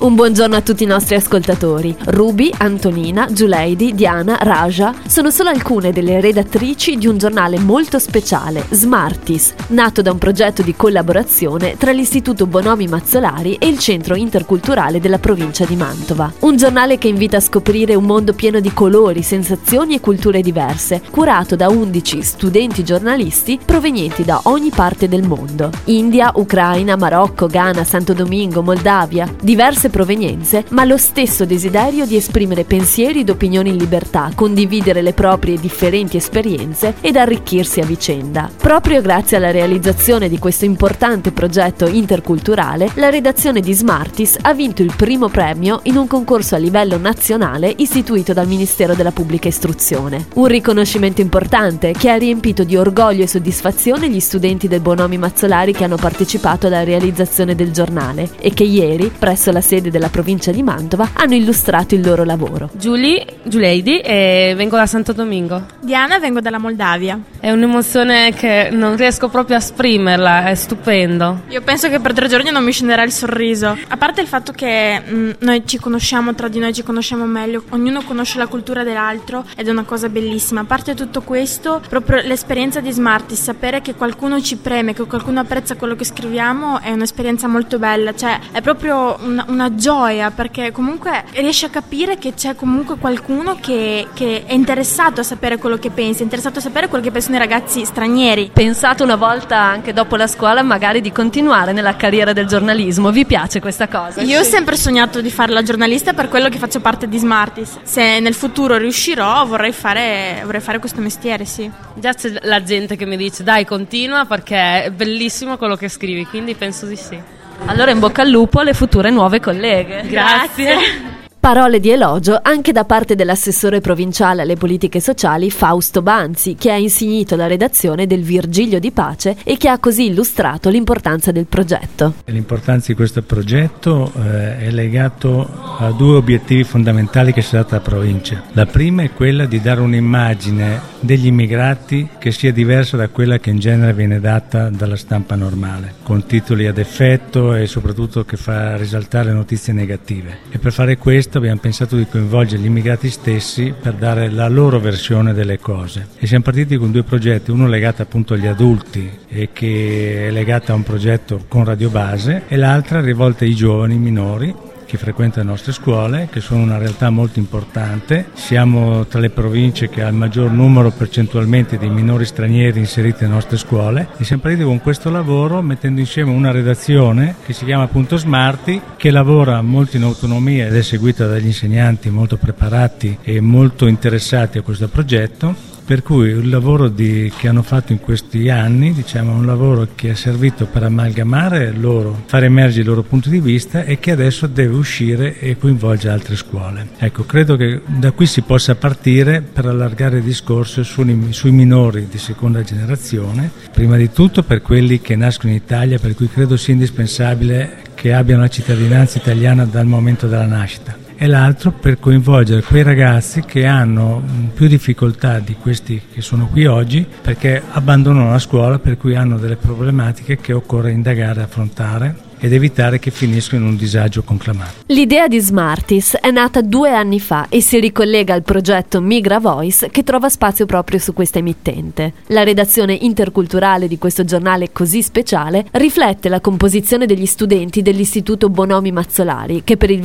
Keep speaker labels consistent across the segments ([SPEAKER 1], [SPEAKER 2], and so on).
[SPEAKER 1] Un buongiorno a tutti i nostri ascoltatori. Ruby, Antonina, Giuleidi, Diana, Raja sono solo alcune delle redattrici di un giornale molto speciale, Smartis, nato da un progetto di collaborazione tra l'Istituto Bonomi Mazzolari e il Centro Interculturale della provincia di Mantova. Un giornale che invita a scoprire un mondo pieno di colori, sensazioni e culture diverse, curato da 11 studenti giornalisti provenienti da ogni parte del mondo. India, Ucraina, Marocco, Ghana, Santo Domingo, Moldavia, diverse provenienze, ma lo stesso desiderio di esprimere pensieri ed opinioni in libertà, condividere le proprie differenti esperienze ed arricchirsi a vicenda. Proprio grazie alla realizzazione di questo importante progetto interculturale, la redazione di Smartis ha vinto il primo premio in un concorso a livello nazionale istituito dal Ministero della Pubblica Istruzione. Un riconoscimento importante che ha riempito di orgoglio e soddisfazione gli studenti del Bonomi Mazzolari che hanno partecipato alla realizzazione del giornale e che ieri, presso la sede della provincia di Mantova, hanno illustrato il loro lavoro.
[SPEAKER 2] Giuleidi e vengo da Santo Domingo.
[SPEAKER 3] Diana, vengo dalla Moldavia.
[SPEAKER 2] È un'emozione che non riesco proprio a esprimerla, è stupendo.
[SPEAKER 3] Io penso che per 3 giorni non mi scenderà il sorriso. A parte il fatto che noi ci conosciamo, tra di noi ci conosciamo meglio, ognuno conosce la cultura dell'altro ed è una cosa bellissima. A parte tutto questo, proprio l'esperienza di Smartis, sapere che qualcuno ci preme, che qualcuno apprezza quello che scriviamo è un'esperienza molto bella, cioè è proprio una gioia, perché comunque riesci a capire che c'è comunque qualcuno che è interessato a sapere quello che pensi, è interessato a sapere quello che pensano i ragazzi stranieri.
[SPEAKER 1] Pensate una volta anche dopo la scuola magari di continuare nella carriera del giornalismo, vi piace questa cosa?
[SPEAKER 3] Io ho sempre sognato di fare la giornalista, per quello che faccio parte di Smartis. Se nel futuro riuscirò vorrei fare questo mestiere, sì.
[SPEAKER 2] Già c'è la gente che mi dice dai continua perché è bellissimo quello che scrivi, quindi penso di sì.
[SPEAKER 1] Allora in bocca al lupo alle future nuove colleghe.
[SPEAKER 2] Grazie.
[SPEAKER 1] Parole di elogio anche da parte dell'assessore provinciale alle politiche sociali Fausto Banzi, che ha insignito la redazione del Virgilio di Pace e che ha così illustrato l'importanza del progetto.
[SPEAKER 4] L'importanza di questo progetto è legato a 2 obiettivi fondamentali che si è data la provincia. La prima è quella di dare un'immagine degli immigrati che sia diversa da quella che in genere viene data dalla stampa normale, con titoli ad effetto e soprattutto che fa risaltare le notizie negative. E per fare questo abbiamo pensato di coinvolgere gli immigrati stessi per dare la loro versione delle cose. E siamo partiti con 2 progetti, uno legato appunto agli adulti e che è legato a un progetto con Radio Base e l'altra rivolta ai giovani minori che frequentano le nostre scuole, che sono una realtà molto importante. Siamo tra le province che ha il maggior numero percentualmente di minori stranieri inseriti nelle nostre scuole e siamo partiti con questo lavoro mettendo insieme una redazione che si chiama appunto Smarti, che lavora molto in autonomia ed è seguita dagli insegnanti molto preparati e molto interessati a questo progetto. Per cui il lavoro che hanno fatto in questi anni, diciamo, è un lavoro che è servito per amalgamare loro, fare emergere il loro punto di vista e che adesso deve uscire e coinvolgere altre scuole. Ecco, credo che da qui si possa partire per allargare il discorso sui minori di seconda generazione, prima di tutto per quelli che nascono in Italia, per cui credo sia indispensabile che abbiano la cittadinanza italiana dal momento della nascita. E l'altro per coinvolgere quei ragazzi che hanno più difficoltà di questi che sono qui oggi perché abbandonano la scuola, per cui hanno delle problematiche che occorre indagare e affrontare ed evitare che finiscono in un disagio conclamato.
[SPEAKER 1] L'idea di Smartis è nata 2 anni fa e si ricollega al progetto Migra Voice che trova spazio proprio su questa emittente. La redazione interculturale di questo giornale così speciale riflette la composizione degli studenti dell'Istituto Bonomi Mazzolari, che per il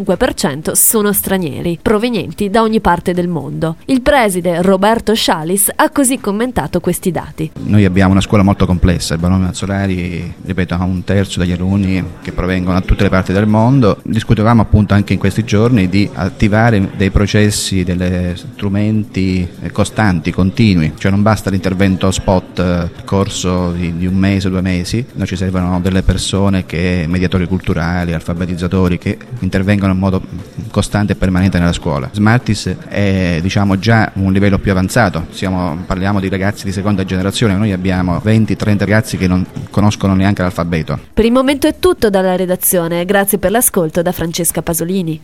[SPEAKER 1] 25% sono stranieri, provenienti da ogni parte del mondo. Il preside Roberto Scialis ha così commentato questi dati.
[SPEAKER 5] Noi abbiamo una scuola molto complessa, il Bonomi Mazzolari, ripeto, ha 1/3 degli alunni che provengono da tutte le parti del mondo. Discutevamo appunto anche in questi giorni di attivare dei processi, degli strumenti costanti, continui, cioè non basta l'intervento spot nel corso di 1 mese, 2 mesi, no, ci servono delle persone mediatori culturali, alfabetizzatori che intervengono in modo costante e permanente nella scuola. Smartis è già un livello più avanzato, parliamo di ragazzi di seconda generazione, noi abbiamo 20-30 ragazzi che non conoscono neanche l'alfabeto.
[SPEAKER 1] Per il momento è tutto dalla redazione, grazie per l'ascolto da Francesca Pasolini.